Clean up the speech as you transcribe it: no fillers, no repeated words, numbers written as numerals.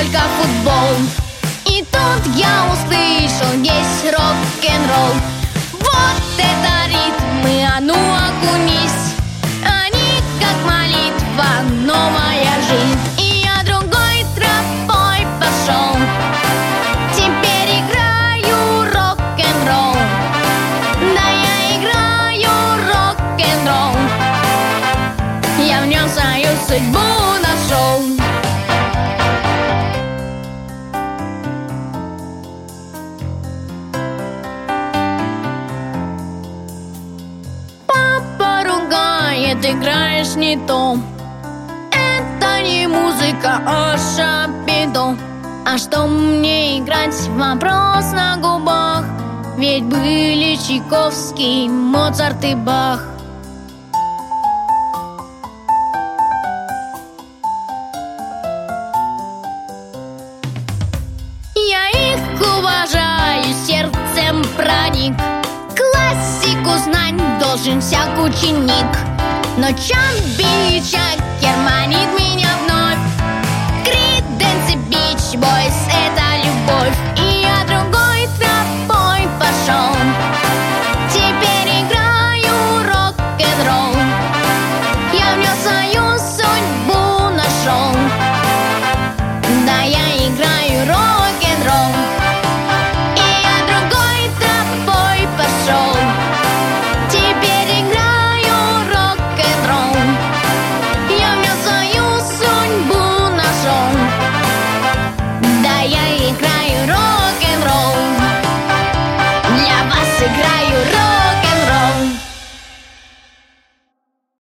только футбол. И тут я услышал, есть рок-н-ролл. Вот это ритмы, а ну окунись. Они как молитва, новая жизнь. И я другой тропой пошел. Теперь играю рок-н-ролл. Да, я играю рок-н-ролл. Я в нем свою судьбу нашел. Папа ругает, играешь не то. Это не музыка, а шапито. А что мне играть? Вопрос на губах. Ведь были Чайковский, Моцарт и Бах. Я их уважаю, сердцем проник. Классику знать должен всяк ученик. Но Чамби и Чакерманит